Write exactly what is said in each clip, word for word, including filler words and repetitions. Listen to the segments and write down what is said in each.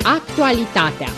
Actualitatea.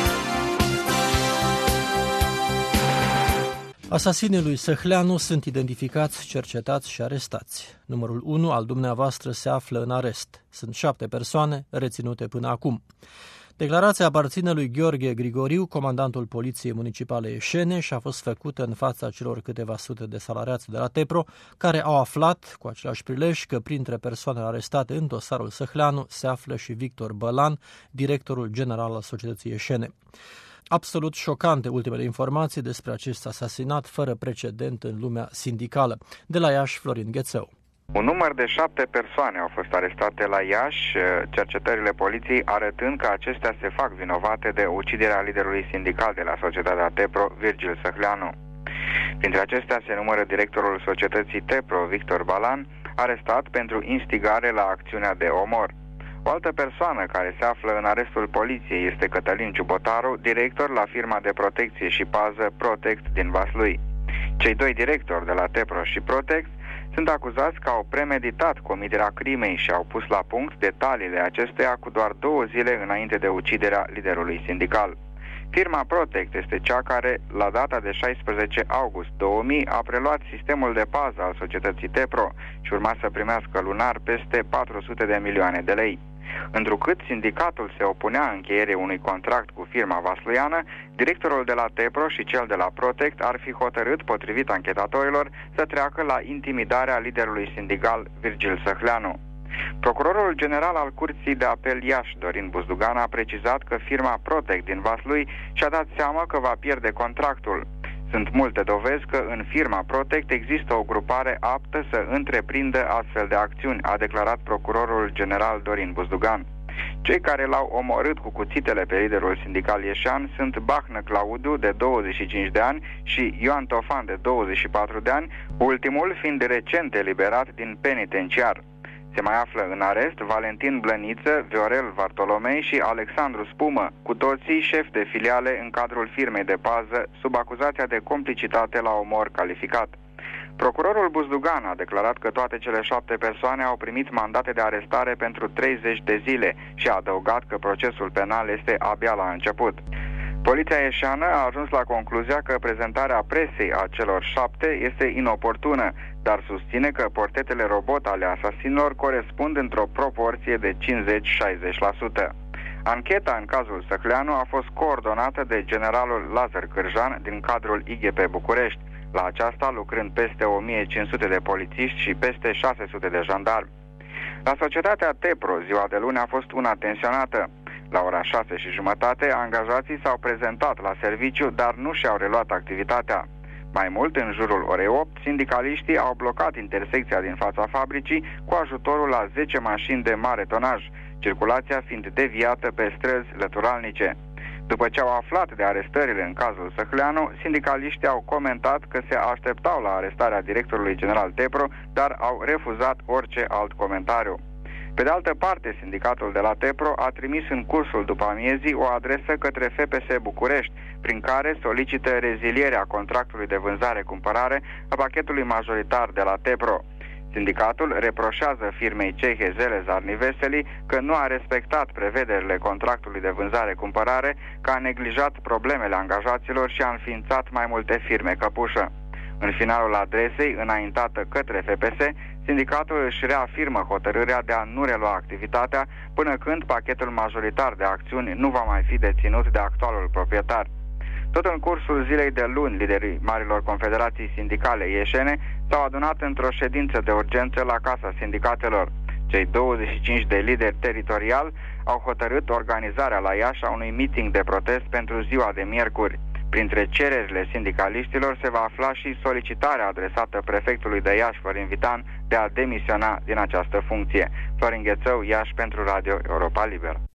Asasinii lui Săhleanu sunt identificați, cercetați și arestați. Numărul unu al dumneavoastră se află în arest. Sunt șapte persoane reținute până acum. Declarația aparține lui Gheorghe Grigoriu, comandantul Poliției Municipale Eșene, și a fost făcută în fața celor câteva sute de salariați de la Tepro, care au aflat, cu același prilej, că printre persoanele arestate în dosarul Săhleanu se află și Victor Bălan, directorul general al societății Eșene. Absolut șocante ultimele informații despre acest asasinat fără precedent în lumea sindicală. De la Iași, Florin Ghețeu. Un număr de șapte persoane au fost arestate la Iași, cercetările poliției arătând că acestea se fac vinovate de uciderea liderului sindical de la societatea Tepro, Virgil Săhleanu. Printre acestea se numără directorul societății Tepro, Victor Bălan, arestat pentru instigare la acțiunea de omor. O altă persoană care se află în arestul poliției este Cătălin Ciubotaru, director la firma de protecție și pază Protect din Vaslui. Cei doi directori de la Tepro și Protect sunt acuzați că au premeditat comiterea crimei și au pus la punct detaliile acesteia cu doar două zile înainte de uciderea liderului sindical. Firma Protect este cea care, la data de șaisprezece august două mii, a preluat sistemul de pază al societății Tepro și urma să primească lunar peste patru sute de milioane de lei. Întrucât sindicatul se opunea încheierii unui contract cu firma vasluiană, directorul de la Tepro și cel de la Protect ar fi hotărât, potrivit anchetatorilor, să treacă la intimidarea liderului sindical Virgil Săhleanu. Procurorul general al Curții de Apel Iași, Dorin Buzdugan, a precizat că firma Protect din Vaslui și-a dat seama că va pierde contractul. Sunt multe dovezi că în firma Protect există o grupare aptă să întreprindă astfel de acțiuni, a declarat procurorul general Dorin Buzdugan. Cei care l-au omorât cu cuțitele pe liderul sindical ieșean sunt Bahnă Claudiu, de douăzeci și cinci de ani, și Ioan Tofan, de douăzeci și patru de ani, ultimul fiind recent eliberat din penitenciar. Se mai află în arest Valentin Blăniță, Viorel Vartolomei și Alexandru Spumă, cu toții șefi de filiale în cadrul firmei de pază, sub acuzația de complicitate la omor calificat. Procurorul Buzdugan a declarat că toate cele șapte persoane au primit mandate de arestare pentru treizeci de zile și a adăugat că procesul penal este abia la început. Poliția ieșeană a ajuns la concluzia că prezentarea presei a celor șapte este inoportună, dar susține că portetele robot ale asasinilor corespund într-o proporție de cincizeci șaizeci la sută. Ancheta în cazul Săhleanu a fost coordonată de generalul Lazar Cârjan din cadrul I G P București, la aceasta lucrând peste o mie cinci sute de polițiști și peste șase sute de jandarmi. La societatea Tepro, ziua de luni a fost una tensionată. La ora șase și jumătate, angajații s-au prezentat la serviciu, dar nu și-au reluat activitatea. Mai mult, în jurul orei opt, sindicaliștii au blocat intersecția din fața fabricii cu ajutorul a zece mașini de mare tonaj, circulația fiind deviată pe străzi lăturalnice. După ce au aflat de arestările în cazul Săhleanu, sindicaliștii au comentat că se așteptau la arestarea directorului general Tepro, dar au refuzat orice alt comentariu. Pe de altă parte, sindicatul de la Tepro a trimis în cursul după amiezii o adresă către F P S București, prin care solicită rezilierea contractului de vânzare-cumpărare a pachetului majoritar de la Tepro. Sindicatul reproșează firmei cehe Zelezar Niveseli că nu a respectat prevederile contractului de vânzare-cumpărare, că a neglijat problemele angajaților și a înființat mai multe firme căpușă. În finalul adresei, înaintată către F P S, sindicatul își reafirmă hotărârea de a nu relua activitatea până când pachetul majoritar de acțiuni nu va mai fi deținut de actualul proprietar. Tot în cursul zilei de luni, liderii marilor confederații sindicale ieșene s-au adunat într-o ședință de urgență la Casa Sindicatelor. Cei douăzeci și cinci de lideri teritoriali au hotărât organizarea la Iași a unui meeting de protest pentru ziua de miercuri. Printre cererile sindicaliștilor se va afla și solicitarea adresată prefectului de Iași, Florin Vitan, de a demisiona din această funcție. Florin Ghețeu, Iași, pentru Radio Europa Liberă.